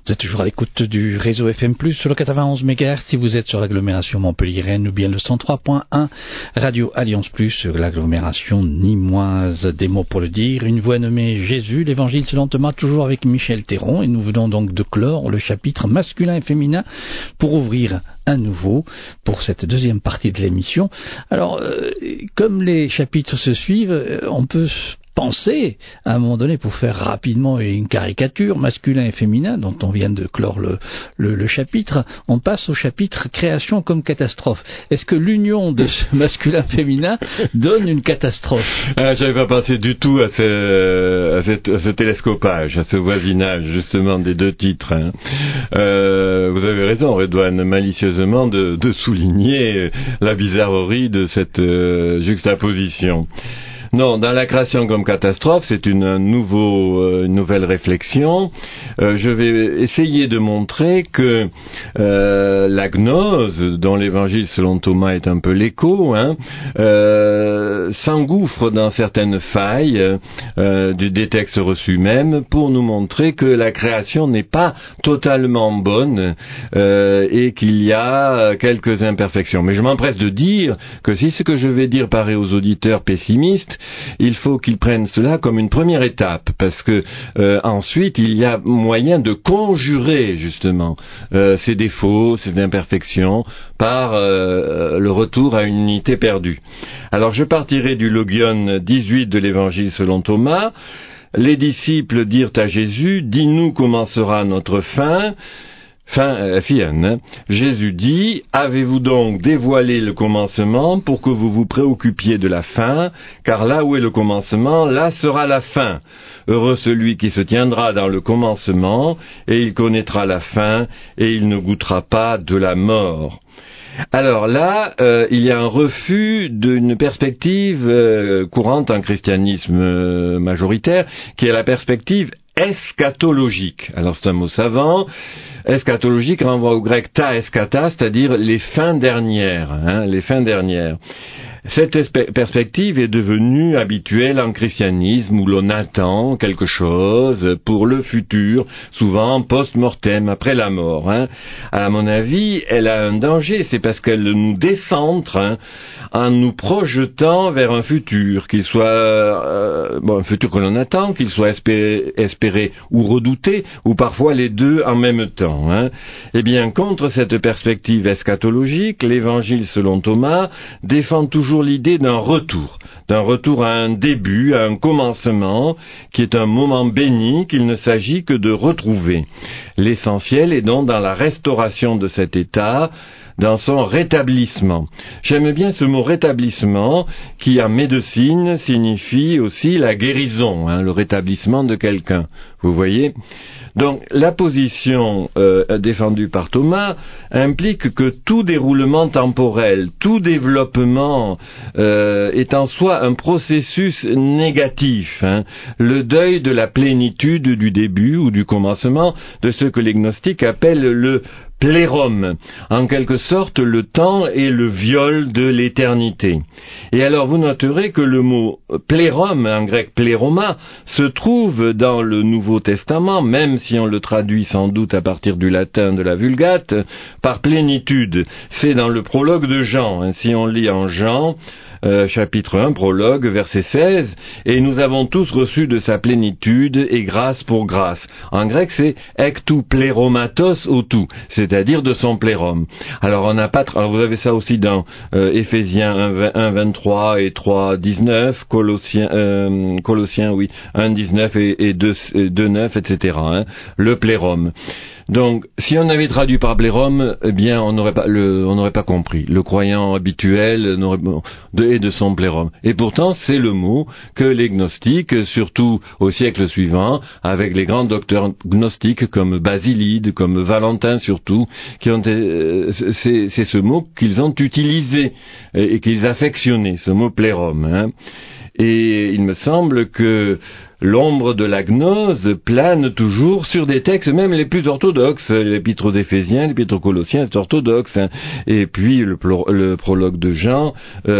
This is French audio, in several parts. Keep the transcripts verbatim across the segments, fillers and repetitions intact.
Vous êtes toujours à l'écoute du réseau F M plus, sur le quatre-vingt-onze mégahertz si vous êtes sur l'agglomération Montpellier-Rennes, ou bien le cent trois point un Radio Alliance Plus sur l'agglomération nîmoise. Des mots pour le dire, une voix nommée Jésus, l'évangile selon Thomas, toujours avec Michel Théron, et nous venons donc de clore le chapitre masculin et féminin pour ouvrir un nouveau pour cette deuxième partie de l'émission. Alors, euh, comme les chapitres se suivent, on peut penser, à un moment donné, pour faire rapidement une caricature masculin et féminin, dont on vient de clore le, le, le chapitre, on passe au chapitre création comme catastrophe. Est-ce que l'union de ce masculin-féminin donne une catastrophe? Ah, j'avais pas pensé du tout à ce, à, cette, à ce télescopage, à ce voisinage, justement, des deux titres. Hein. Euh, vous avez raison, Redouane, malicieusement, de, de souligner la bizarrerie de cette euh, juxtaposition. Non, dans la création comme catastrophe, c'est une, un nouveau, euh, une nouvelle réflexion. Euh, je vais essayer de montrer que euh, la gnose, dont l'évangile selon Thomas est un peu l'écho, hein, euh, s'engouffre dans certaines failles euh, du, des textes reçus même pour nous montrer que la création n'est pas totalement bonne euh, et qu'il y a quelques imperfections. Mais je m'empresse de dire que si ce que je vais dire paraît aux auditeurs pessimistes, il faut qu'ils prennent cela comme une première étape, parce que euh, ensuite il y a moyen de conjurer justement euh, ces défauts, ces imperfections par euh, le retour à une unité perdue. Alors je partirai du Logion dix-huit de l'Évangile selon Thomas. Les disciples dirent à Jésus: dis-nous comment sera notre fin. Fin, euh, Fienne, hein. Jésus dit: avez-vous donc dévoilé le commencement pour que vous vous préoccupiez de la fin, car là où est le commencement, là sera la fin. Heureux celui qui se tiendra dans le commencement, et il connaîtra la fin, et il ne goûtera pas de la mort. Alors là, euh, il y a un refus d'une perspective euh, courante en christianisme euh, majoritaire, qui est la perspective eschatologique. Alors c'est un mot savant. Eschatologique renvoie au grec ta eschata, c'est-à-dire les fins dernières, hein, les fins dernières. Cette espe- perspective est devenue habituelle en christianisme, où l'on attend quelque chose pour le futur, souvent post-mortem, après la mort. Hein. À mon avis, elle a un danger, c'est parce qu'elle nous décentre, hein, en nous projetant vers un futur, qu'il soit euh, bon, un futur que l'on attend, qu'il soit espéré, espéré ou redouté, ou parfois les deux en même temps. Hein. Eh bien, contre cette perspective eschatologique, l'Évangile selon Thomas défend toujours l'idée d'un retour, d'un retour à un début, à un commencement, qui est un moment béni qu'il ne s'agit que de retrouver. L'essentiel est donc dans la restauration de cet état, dans son rétablissement. J'aime bien ce mot rétablissement, qui en médecine signifie aussi la guérison, hein, le rétablissement de quelqu'un. Vous voyez ? Donc la position euh, défendue par Thomas implique que tout déroulement temporel, tout développement euh, est en soi un processus négatif, hein, le deuil de la plénitude du début ou du commencement de ce que les gnostiques appellent le plérum, en quelque sorte le temps est le viol de l'éternité. Et alors vous noterez que le mot plérum, en grec pléroma, se trouve dans le Nouveau Testament, même si on le traduit sans doute à partir du latin de la Vulgate, par plénitude. C'est dans le prologue de Jean, hein, si on lit en Jean, Euh, chapitre un, prologue, verset seize, et nous avons tous reçu de sa plénitude et grâce pour grâce. En grec, c'est ek tou pléromatos autou, c'est-à-dire de son plérum. Alors, on n'a pas, tra- alors vous avez ça aussi dans euh, Éphésiens un, vingt-trois et trois, dix-neuf, Colossiens, euh, Colossiens, oui, un, dix-neuf et, et deux, neuf, et cetera. Hein, le plérum. Donc, si on avait traduit par plérum, eh bien, on n'aurait pas, le, on n'aurait pas compris. Le croyant habituel n'aurait, de, et de son plérum. Et pourtant, c'est le mot que les gnostiques, surtout au siècle suivant, avec les grands docteurs gnostiques comme Basilide, comme Valentin surtout, qui ont, euh, c'est, c'est ce mot qu'ils ont utilisé et, et qu'ils affectionnaient, ce mot plérum. Hein. Et il me semble que l'ombre de la gnose plane toujours sur des textes, même les plus orthodoxes. L'épître aux Éphésiens, l'épître aux Colossiens, c'est orthodoxe. Hein. Et puis le, le prologue de Jean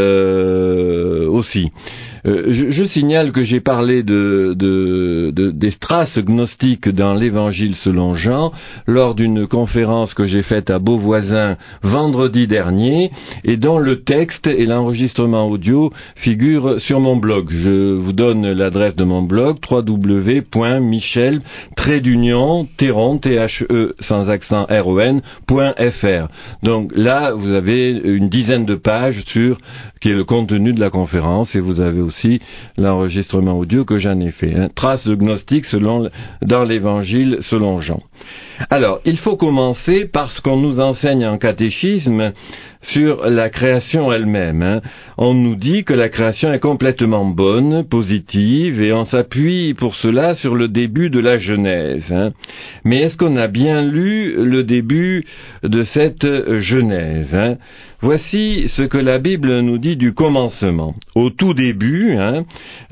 euh, aussi. Euh, je, je signale que j'ai parlé de, de, de, des traces gnostiques dans l'Évangile selon Jean lors d'une conférence que j'ai faite à Beauvoisin vendredi dernier et dont le texte et l'enregistrement audio figurent sur mon blog. Je vous donne l'adresse de mon blog w w w point michel trait d'union théron t h e sans accent r o n point f r. Donc là vous avez une dizaine de pages sur qui est le contenu de la conférence et vous avez aussi l'enregistrement audio que j'en ai fait. Hein. Traces de gnostique selon, dans l'Évangile selon Jean. Alors, il faut commencer par ce qu'on nous enseigne en catéchisme sur la création elle-même. Hein. On nous dit que la création est complètement bonne, positive, et on s'appuie pour cela sur le début de la Genèse. Hein. Mais est-ce qu'on a bien lu le début de cette Genèse, hein? Voici ce que la Bible nous dit du commencement. Au tout début, hein,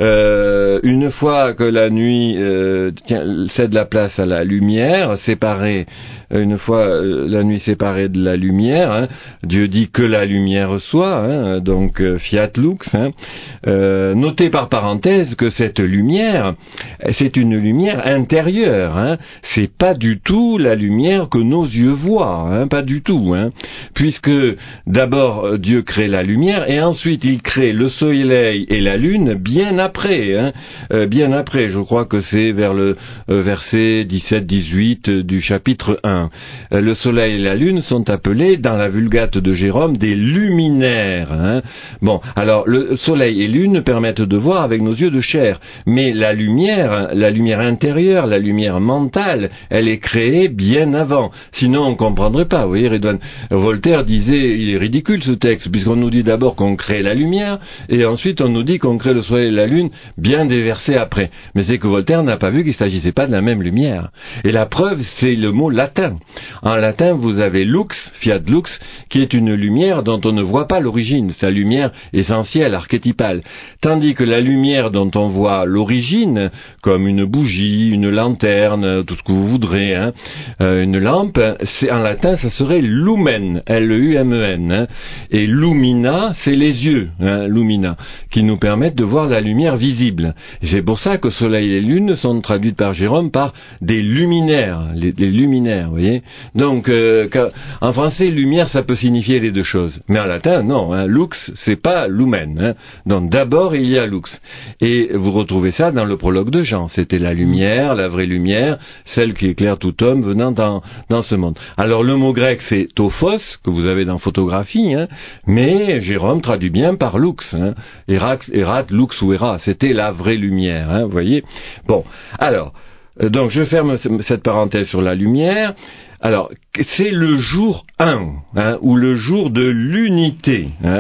euh, une fois que la nuit euh, cède la place à la lumière, séparée, une fois euh, la nuit séparée de la lumière, hein, Dieu dit que la lumière soit, hein, donc euh, fiat lux. Hein, euh, notez par parenthèse que cette lumière, c'est une lumière intérieure. Hein, c'est pas du tout la lumière que nos yeux voient, hein, pas du tout, hein, puisque d'abord, Dieu crée la lumière et ensuite il crée le soleil et la lune bien après. Hein, euh, bien après, je crois que c'est vers le euh, verset dix-sept dix-huit du chapitre un. Euh, le soleil et la lune sont appelés dans la Vulgate de Jérôme des luminaires. Hein. Bon, alors le soleil et lune permettent de voir avec nos yeux de chair, mais la lumière, la lumière intérieure, la lumière mentale, elle est créée bien avant. Sinon, on ne comprendrait pas. Vous voyez, Redouane, Voltaire disait, il est ridicule ce texte, puisqu'on nous dit d'abord qu'on crée la lumière, et ensuite on nous dit qu'on crée le soleil et la lune bien des versets après. Mais c'est que Voltaire n'a pas vu qu'il ne s'agissait pas de la même lumière. Et la preuve, c'est le mot latin. En latin, vous avez lux, fiat lux, qui est une lumière dont on ne voit pas l'origine, c'est la lumière essentielle, archétypale. Tandis que la lumière dont on voit l'origine, comme une bougie, une lanterne, tout ce que vous voudrez, hein, euh, une lampe, c'est, en latin, ça serait lumen, L U M E N. Hein, et lumina, c'est les yeux, hein, lumina, qui nous permettent de voir la lumière visible. Et c'est pour ça que soleil et lune sont traduites par Jérôme par des luminaires, les, les luminaires, vous voyez. Donc, euh, quand, en français, lumière, ça peut signifier les deux choses. Mais en latin, non, hein, lux, c'est pas lumen. Hein. Donc, d'abord, il y a lux. Et vous retrouvez ça dans le prologue de Jean. C'était la lumière, la vraie lumière, celle qui éclaire tout homme venant dans, dans ce monde. Alors, le mot grec, c'est tophos, que vous avez dans photographie, hein, mais Jérôme traduit bien par lux, hein, erat, erat, lux ou era, c'était la vraie lumière, hein, vous voyez. Bon, alors, euh, donc je ferme cette parenthèse sur la lumière. Alors, c'est le jour un, hein, ou le jour de l'unité. Hein,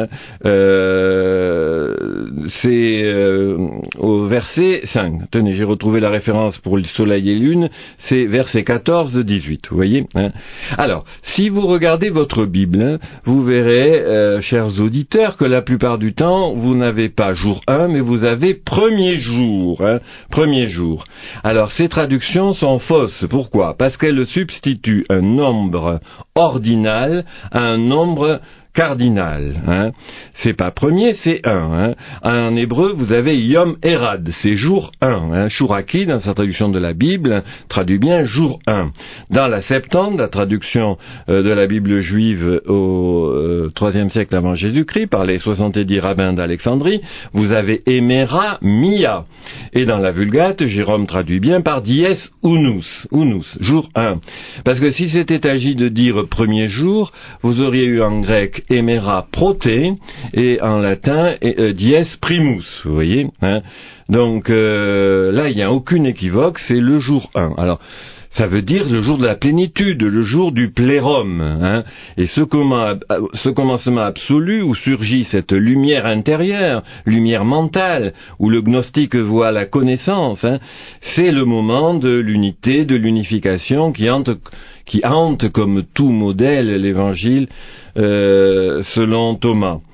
euh, c'est euh, au verset cinq. Tenez, j'ai retrouvé la référence pour le soleil et lune. C'est verset quatorze dix-huit. Vous voyez, hein. Alors, si vous regardez votre Bible, hein, vous verrez, euh, chers auditeurs, que la plupart du temps, vous n'avez pas jour un, mais vous avez premier jour. Hein, premier jour. Alors, ces traductions sont fausses. Pourquoi? Parce qu'elles substituent un nombre ordinal à un nombre cardinal. Hein. C'est pas premier, c'est un. Hein. En hébreu, vous avez Yom Erad, c'est jour un. Hein. Shuraki, dans sa traduction de la Bible, traduit bien jour un. Dans la Septante, la traduction euh, de la Bible juive au euh, troisième siècle avant Jésus-Christ, par les soixante-dix rabbins d'Alexandrie, vous avez Emera Mia. Et dans la Vulgate, Jérôme traduit bien par Dies Unus, Unus, jour un. Parce que si c'était agi de dire premier jour, vous auriez eu en grec Emera prote et en latin euh, dies primus, vous voyez, hein. Donc euh, là il n'y a aucune équivoque, c'est le jour un. Alors ça veut dire le jour de la plénitude, le jour du plérum, hein. Et ce, comment, ce commencement absolu où surgit cette lumière intérieure, lumière mentale, où le gnostique voit la connaissance, hein, c'est le moment de l'unité, de l'unification qui hante, qui hante comme tout modèle l'évangile euh, selon Thomas.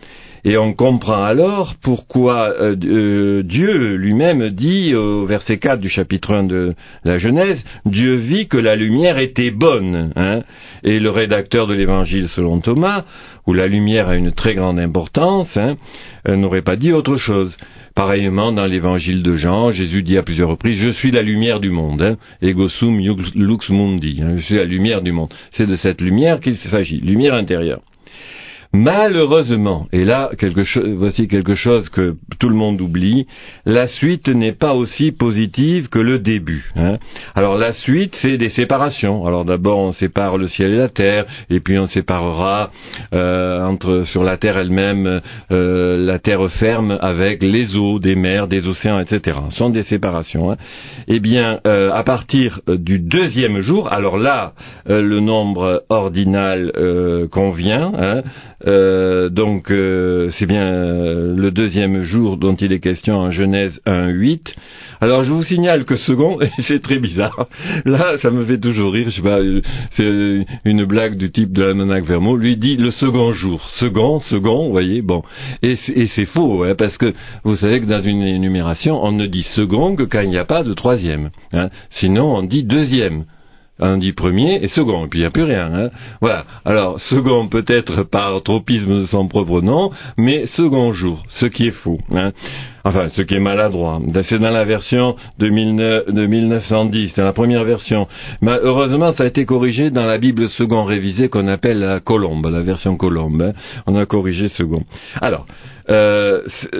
Et on comprend alors pourquoi euh, euh, Dieu lui-même dit au verset quatre du chapitre un de la Genèse, Dieu vit que la lumière était bonne. Hein, et le rédacteur de l'évangile selon Thomas, où la lumière a une très grande importance, hein, euh, n'aurait pas dit autre chose. Pareillement, dans l'évangile de Jean, Jésus dit à plusieurs reprises, je suis la lumière du monde, hein, ego sum lux mundi, hein, je suis la lumière du monde. C'est de cette lumière qu'il s'agit, lumière intérieure. Malheureusement, et là, quelque chose, voici quelque chose que tout le monde oublie, la suite n'est pas aussi positive que le début. Hein. Alors la suite, c'est des séparations. Alors d'abord, on sépare le ciel et la terre, et puis on séparera euh, entre sur la terre elle-même, euh, la terre ferme avec les eaux des mers, des océans, et cetera. Ce sont des séparations. Hein. Eh bien, euh, à partir du deuxième jour, alors là, euh, le nombre ordinal euh, convient. Hein, Euh, donc euh, c'est bien euh, le deuxième jour dont il est question en Genèse un huit. Alors je vous signale que second, c'est très bizarre. Là, ça me fait toujours rire. Je sais pas, c'est une blague du type de l'almanach Vermeau. Lui dit le second jour, second, second. Vous voyez, bon. Et c'est, et c'est faux, hein, parce que vous savez que dans une énumération, on ne dit second que quand il n'y a pas de troisième. Hein. Sinon, on dit deuxième. On dit premier et second, et puis il n'y a plus rien. Hein. Voilà. Alors, second peut-être par tropisme de son propre nom, mais second jour, ce qui est faux. Hein. Enfin, ce qui est maladroit. C'est dans la version de, mille neuf cent dix, c'est la première version. Mais heureusement, ça a été corrigé dans la Bible second révisée qu'on appelle la Colombe, la version Colombe. Hein. On a corrigé second. Alors, euh,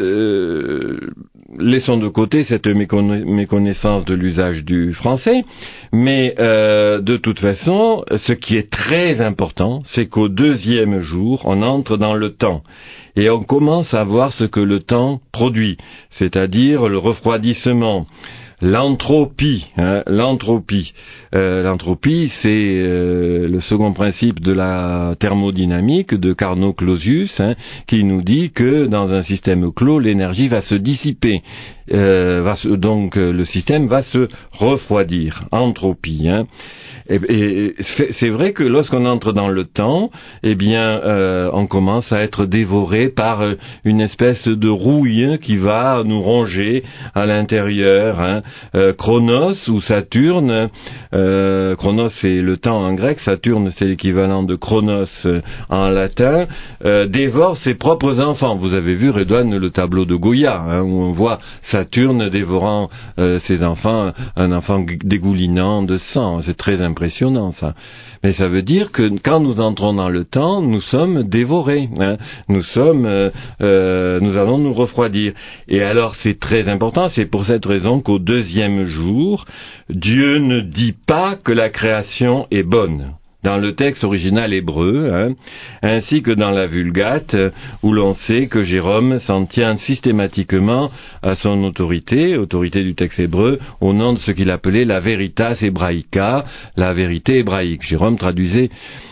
euh, laissons de côté cette méconna- méconnaissance de l'usage du français, mais euh, de toute façon, ce qui est très important, c'est qu'au deuxième jour, on entre dans le temps. Et on commence à voir ce que le temps produit, c'est-à-dire le refroidissement, l'entropie. Hein, l'entropie, euh, l'entropie, c'est euh, le second principe de la thermodynamique de Carnot-Clausius, hein, qui nous dit que dans un système clos, l'énergie va se dissiper. Euh, va se, donc euh, le système va se refroidir. Entropie. Hein. Et, et c'est vrai que lorsqu'on entre dans le temps, eh bien, euh, on commence à être dévoré par une espèce de rouille qui va nous ronger à l'intérieur. Hein. Euh, Chronos ou Saturne, euh, Chronos c'est le temps en grec, Saturne c'est l'équivalent de Chronos en latin, euh, dévore ses propres enfants. Vous avez vu, Redouane, le tableau de Goya, hein, où on voit Saturne dévorant euh, ses enfants, un enfant dégoulinant de sang. C'est très impressionnant ça. Mais ça veut dire que quand nous entrons dans le temps, nous sommes dévorés. Hein. Nous sommes, euh, euh, nous allons nous refroidir. Et alors c'est très important, c'est pour cette raison qu'au deuxième jour, Dieu ne dit pas que la création est bonne. Dans le texte original hébreu, hein, ainsi que dans la Vulgate, où l'on sait que Jérôme s'en tient systématiquement à son autorité, autorité du texte hébreu, au nom de ce qu'il appelait la veritas hebraica, la vérité hébraïque. Jérôme traduisait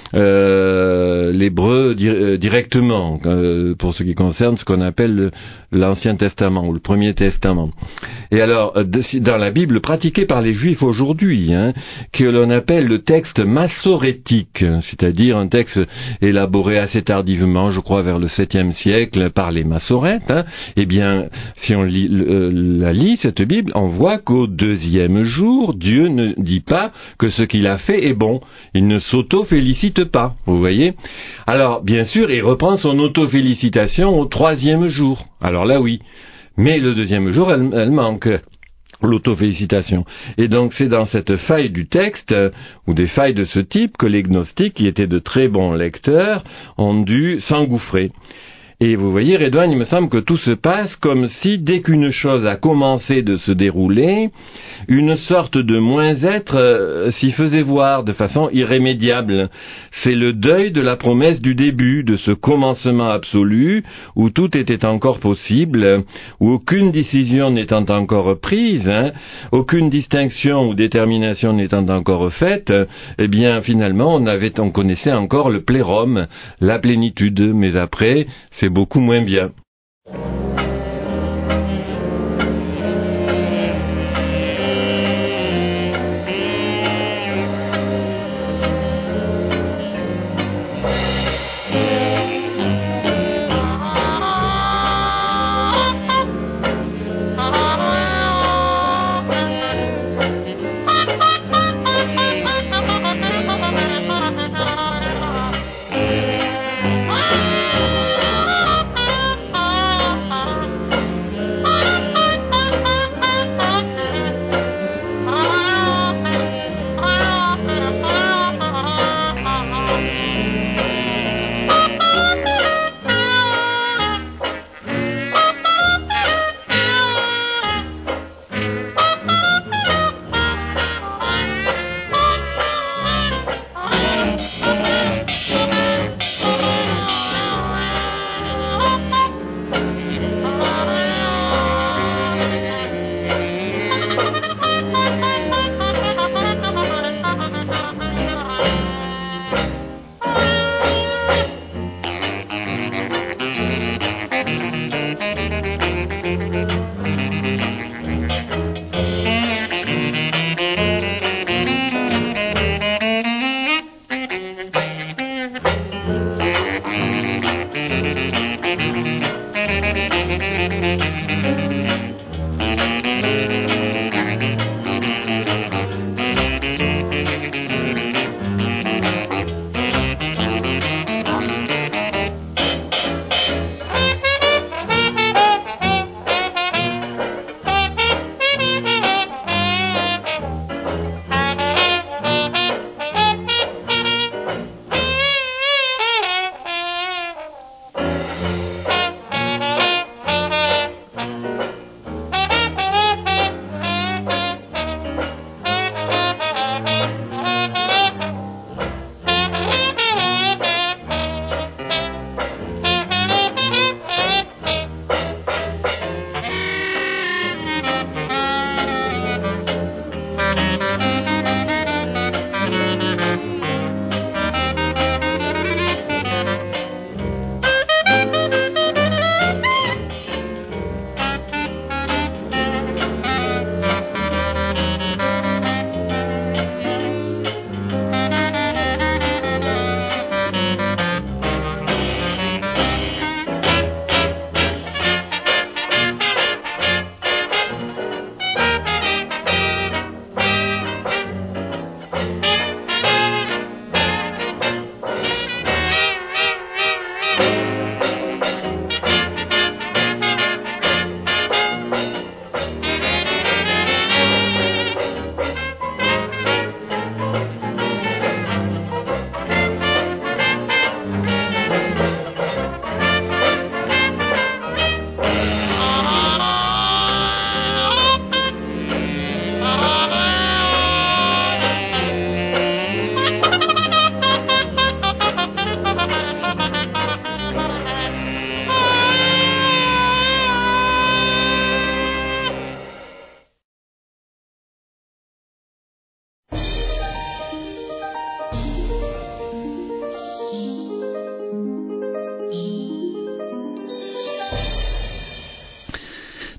euh, l'hébreu di- euh, directement, euh, pour ce qui concerne ce qu'on appelle le, l'Ancien Testament, ou le Premier Testament. Et alors, de, dans la Bible pratiquée par les Juifs aujourd'hui, hein, que l'on appelle le texte massorétique, c'est-à-dire un texte élaboré assez tardivement, je crois vers le septième siècle, par les massorètes, hein, eh bien, si on lit, euh, la lit, cette Bible, on voit qu'au deuxième jour, Dieu ne dit pas que ce qu'il a fait est bon. Il ne s'auto-félicite pas, vous voyez. Alors, bien sûr, il reprend son auto-félicitation au troisième jour. Alors là, oui. Mais le deuxième jour, elle, elle manque, l'autofélicitation. Et donc, c'est dans cette faille du texte, euh, ou des failles de ce type, que les gnostiques, qui étaient de très bons lecteurs, ont dû s'engouffrer. Et vous voyez, Redouane, il me semble que tout se passe comme si, dès qu'une chose a commencé de se dérouler, une sorte de moins-être euh, s'y faisait voir de façon irrémédiable. C'est le deuil de la promesse du début, de ce commencement absolu, où tout était encore possible, où aucune décision n'étant encore prise, hein, aucune distinction ou détermination n'étant encore faite, eh bien, finalement, on avait, on connaissait encore le plérum, la plénitude, mais après, c'est beaucoup moins bien.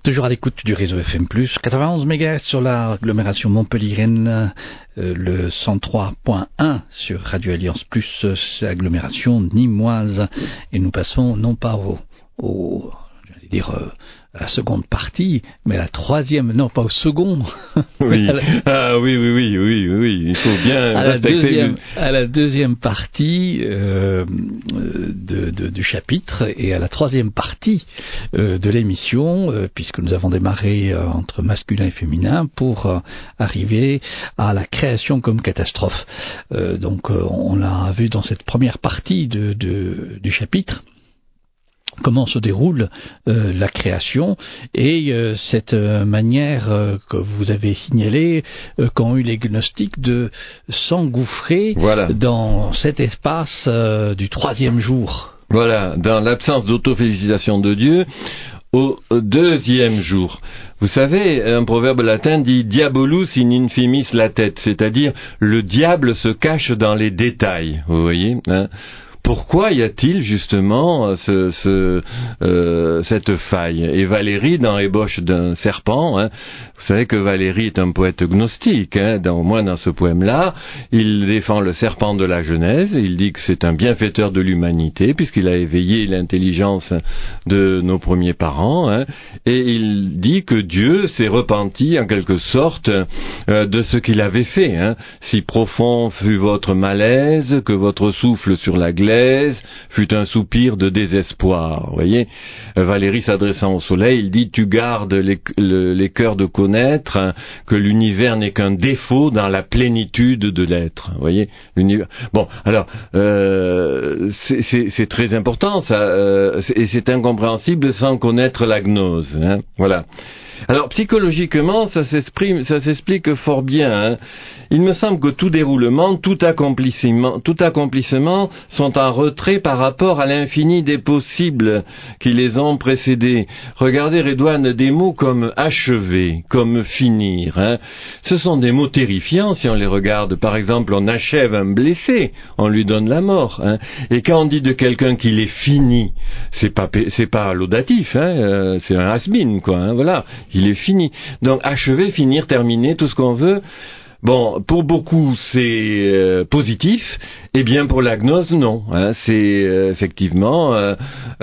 Toujours à l'écoute du réseau F M plus, quatre-vingt-onze mégahertz sur l'agglomération Montpellier-Rennes, euh, le cent trois point un sur Radio Alliance Plus, euh, agglomération nîmoise. Et nous passons non pas au, au j'allais dire, euh, à la seconde partie, mais à la troisième, non pas au second. Oui. la, ah oui, oui, oui, oui, oui, il faut bien à la deuxième, le... à la deuxième partie euh, de, de, du chapitre et à la troisième partie euh, de l'émission, euh, puisque nous avons démarré euh, entre masculin et féminin pour euh, arriver à la création comme catastrophe. Euh, donc euh, on l'a vu dans cette première partie de, de, du chapitre. Comment se déroule euh, la création et euh, cette euh, manière euh, que vous avez signalée euh, qu'ont eu les gnostiques de s'engouffrer voilà. dans cet espace euh, du troisième jour. Voilà, dans l'absence d'autofélicitation de Dieu, au deuxième jour. Vous savez, un proverbe latin dit « diabolus in infimis latet », c'est-à-dire le diable se cache dans les détails, vous voyez, hein. Pourquoi y a-t-il justement ce, ce, euh, cette faille? Et Valérie, dans Ébauche d'un serpent, hein, vous savez que Valérie est un poète gnostique, hein, dans, au moins dans ce poème-là, il défend le serpent de la Genèse, il dit que c'est un bienfaiteur de l'humanité, puisqu'il a éveillé l'intelligence de nos premiers parents, hein, et il dit que Dieu s'est repenti en quelque sorte euh, de ce qu'il avait fait. Hein. Si profond fut votre malaise, que votre souffle sur la glaise fut un soupir de désespoir. Vous voyez, Valérie s'adressant au soleil, il dit « Tu gardes les, le, les cœurs de connaître hein, que l'univers n'est qu'un défaut dans la plénitude de l'être. » Vous voyez, l'univers. Bon, alors, euh, c'est, c'est, c'est très important, ça, euh, et c'est incompréhensible sans connaître la gnose. Hein, voilà. Alors, psychologiquement, ça s'exprime, ça s'explique fort bien. Hein. Il me semble que tout déroulement, tout accomplissement, tout accomplissement sont en retrait par rapport à l'infini des possibles qui les ont précédés. Regardez, Redouane, des mots comme achever, comme finir. Hein. Ce sont des mots terrifiants si on les regarde. Par exemple, on achève un blessé, on lui donne la mort. Hein. Et quand on dit de quelqu'un qu'il est fini, c'est pas, c'est pas laudatif, hein, euh, c'est un has-been, quoi. Hein, voilà, il est fini. Donc achever, finir, terminer, tout ce qu'on veut. Bon, pour beaucoup, c'est euh, positif, et bien pour la gnose, non. Hein, c'est euh, effectivement euh,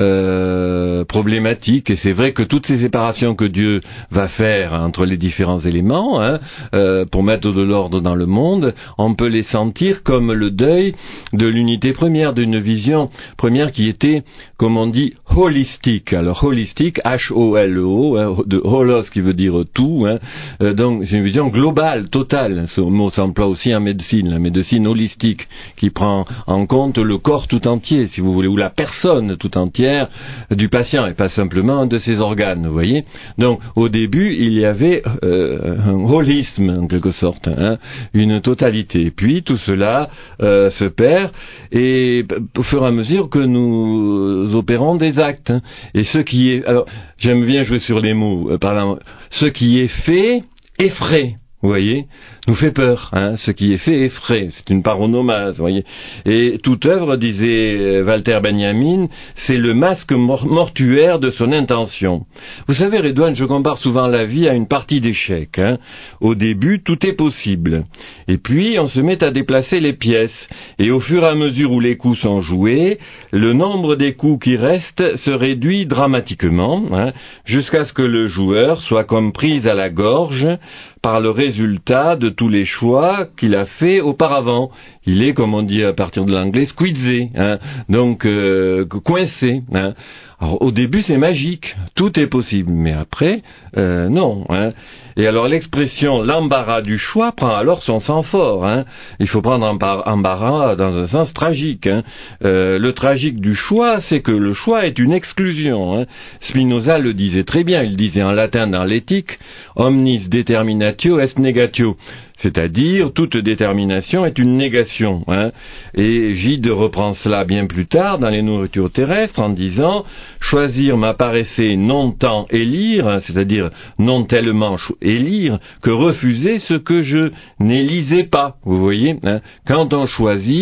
euh, problématique, et c'est vrai que toutes ces séparations que Dieu va faire entre les différents éléments, hein, euh, pour mettre de l'ordre dans le monde, on peut les sentir comme le deuil de l'unité première, d'une vision première qui était, comme on dit, holistique. Alors holistique, H O L E O, hein, de holos qui veut dire tout, hein, euh, donc c'est une vision globale, totale. Ce mot s'emploie aussi en médecine, la médecine holistique, qui prend en compte le corps tout entier, si vous voulez, ou la personne tout entière du patient, et pas simplement de ses organes, vous voyez. Donc, au début, il y avait euh, un holisme, en quelque sorte, hein, une totalité. Puis, tout cela euh, se perd, et au fur et à mesure que nous opérons des actes. Hein, et ce qui est... Alors, j'aime bien jouer sur les mots, euh, par exemple, ce qui est fait effraie. Vous voyez, nous fait peur, hein, ce qui est fait effraie, c'est une paronomase, vous voyez. Et toute œuvre, disait Walter Benjamin, c'est le masque mor- mortuaire de son intention. Vous savez, Redouane, je compare souvent la vie à une partie d'échecs. Hein. Au début, tout est possible. Et puis, on se met à déplacer les pièces. Et au fur et à mesure où les coups sont joués, le nombre des coups qui restent se réduit dramatiquement, hein, jusqu'à ce que le joueur soit comme pris à la gorge par le résultat de tous les choix qu'il a fait auparavant. Il est, comme on dit à partir de l'anglais, squeezé, hein, donc euh, coincé. Hein. Alors, au début, c'est magique, tout est possible, mais après, euh, non. Hein. Et alors, l'expression « l'embarras du choix » prend alors son sens fort. Hein. Il faut prendre embarras dans un sens tragique. Hein. Euh, le tragique du choix, c'est que le choix est une exclusion. Hein. Spinoza le disait très bien, il disait en latin dans l'éthique « omnis determinatio est negatio ». C'est-à-dire, toute détermination est une négation. Hein. Et Gide reprend cela bien plus tard dans les nourritures terrestres en disant « choisir m'apparaissait non tant élire, c'est-à-dire non tellement élire, que refuser ce que je n'élisais pas. » Vous voyez, hein. Quand on choisit,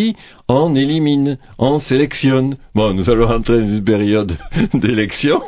on élimine, on sélectionne. Bon, nous allons entrer dans une période d'élection.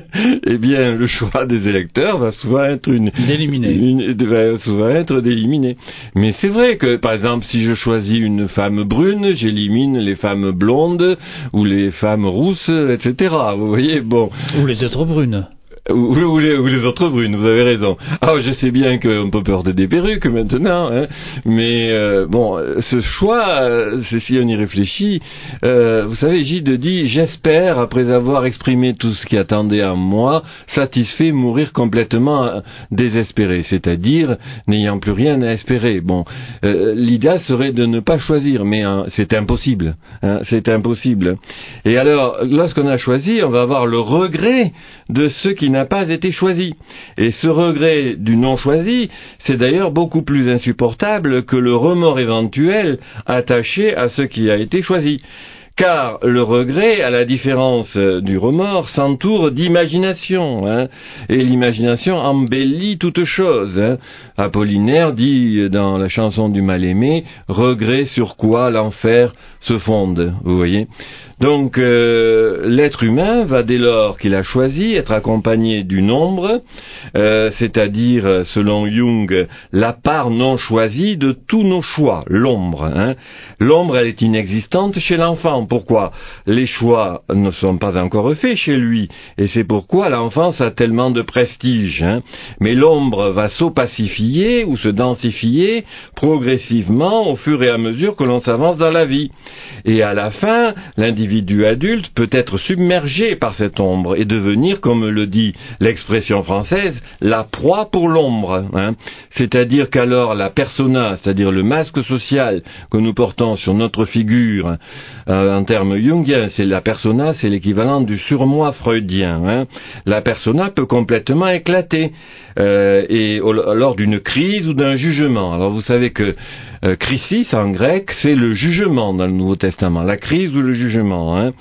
Eh bien, le choix des électeurs va souvent être une... D'éliminer. Une, va souvent être d'éliminer. Mais c'est vrai que, par exemple, si je choisis une femme brune, j'élimine les femmes blondes ou les femmes rousses, et cetera. Vous voyez, bon... Ou les autres brunes. Ou, ou, les, ou les autres brunes, vous avez raison. Ah, je sais bien qu'on peut porter des perruques maintenant, hein, mais euh, bon, ce choix, euh, si on y réfléchit, euh, vous savez, Gide dit, j'espère, après avoir exprimé tout ce qui attendait en moi, satisfait, mourir complètement euh, désespéré, c'est-à-dire n'ayant plus rien à espérer. Bon, euh, l'idéal serait de ne pas choisir, mais hein, c'est impossible, hein, c'est impossible. Et alors, lorsqu'on a choisi, on va avoir le regret de ceux qui n'a pas été choisi. Et ce regret du non choisi, c'est d'ailleurs beaucoup plus insupportable que le remords éventuel attaché à ce qui a été choisi. Car le regret, à la différence du remords, s'entoure d'imagination, hein, et l'imagination embellit toute chose. Hein. Apollinaire dit dans la chanson du Mal-Aimé, « Regret sur quoi l'enfer se fonde », vous voyez. Donc euh, l'être humain va dès lors qu'il a choisi être accompagné du nombre, euh, c'est-à-dire selon Jung la part non choisie de tous nos choix, l'ombre. Hein. L'ombre elle est inexistante chez l'enfant. Pourquoi ? Les choix ne sont pas encore faits chez lui et c'est pourquoi l'enfance a tellement de prestige. Hein. Mais l'ombre va s'opacifier ou se densifier progressivement au fur et à mesure que l'on s'avance dans la vie. Et à la fin, l'individu adulte peut être submergé par cette ombre et devenir, comme le dit l'expression française, la proie pour l'ombre. Hein. C'est-à-dire qu'alors la persona, c'est-à-dire le masque social que nous portons sur notre figure, euh, en termes jungiens, c'est la persona, c'est l'équivalent du surmoi freudien. Hein. La persona peut complètement éclater euh, et au, lors d'une crise ou d'un jugement. Alors vous savez que euh, crisis en grec, c'est le jugement dans le Nouveau Testament, la crise ou le jugement. Hein.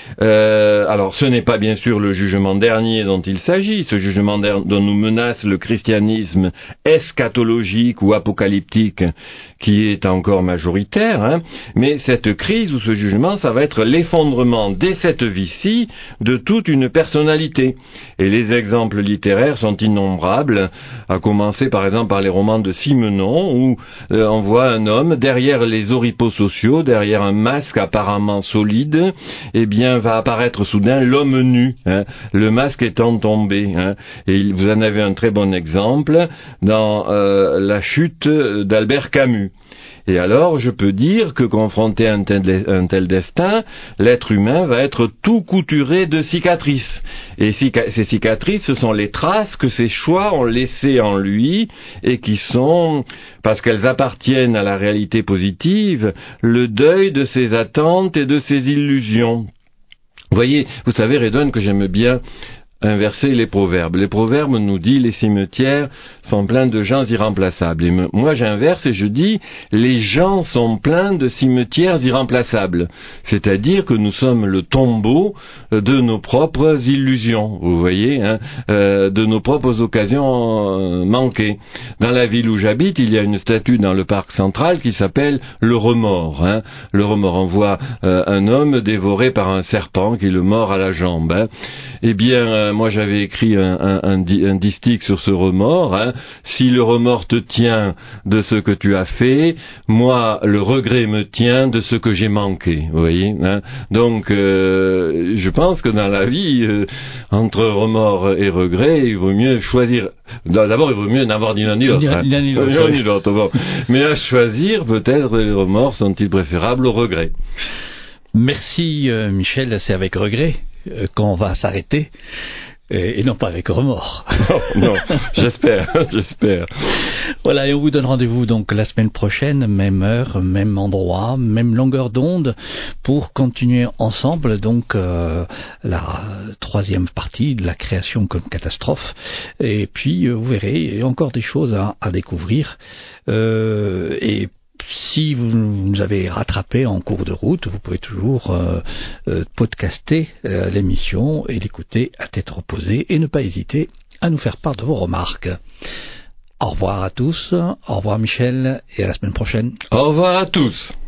Euh, alors ce n'est pas bien sûr le jugement dernier dont il s'agit, ce jugement der- dont nous menace le christianisme eschatologique ou apocalyptique qui est encore majoritaire, hein, mais cette crise ou ce jugement, ça va être l'effondrement dès cette vie-ci de toute une personnalité. Et les exemples littéraires sont innombrables, à commencer par exemple par les romans de Simenon où euh, on voit un homme derrière les oripeaux sociaux, derrière un masque apparemment solide, eh bien va apparaître soudain l'homme nu, hein, le masque étant tombé. Hein, et vous en avez un très bon exemple dans euh, La chute d'Albert Camus. Et alors, je peux dire que confronté à un tel, un tel destin, l'être humain va être tout couturé de cicatrices. Et cica- ces cicatrices, ce sont les traces que ses choix ont laissées en lui et qui sont, parce qu'elles appartiennent à la réalité positive, le deuil de ses attentes et de ses illusions. Vous voyez, vous savez, Redouane, que j'aime bien inverser les proverbes. Les proverbes nous disent les cimetières sont pleins de gens irremplaçables. Et me, moi j'inverse et je dis les gens sont pleins de cimetières irremplaçables. C'est-à-dire que nous sommes le tombeau de nos propres illusions, vous voyez, hein, euh, de nos propres occasions euh, manquées. Dans la ville où j'habite, il y a une statue dans le parc central qui s'appelle le remords. Hein. Le remords, on voit euh, un homme dévoré par un serpent qui le mord à la jambe. Hein. Eh bien, euh, moi j'avais écrit un, un, un, un distique sur ce remords. Hein. Si le remords te tient de ce que tu as fait, moi le regret me tient de ce que j'ai manqué. Vous voyez, hein. Donc, euh, je pense que dans la vie, euh, entre remords et regret, il vaut mieux choisir. D'abord, il vaut mieux n'avoir ni l'un ni l'autre. Hein. Ni l'un ni l'autre. Ni l'autre bon. Mais à choisir, peut-être les remords sont-ils préférables au regret. Merci euh, Michel, c'est avec regret euh, qu'on va s'arrêter. Et non pas avec remords. Non, non, j'espère, j'espère. Voilà, et on vous donne rendez-vous donc la semaine prochaine, même heure, même endroit, même longueur d'onde, pour continuer ensemble donc euh, la troisième partie de la création comme catastrophe. Et puis euh, vous verrez, il y a encore des choses à, à découvrir. Euh, et si vous nous avez rattrapé en cours de route, vous pouvez toujours euh, euh, podcaster euh, l'émission et l'écouter à tête reposée et ne pas hésiter à nous faire part de vos remarques. Au revoir à tous, au revoir Michel et à la semaine prochaine. Au revoir à tous.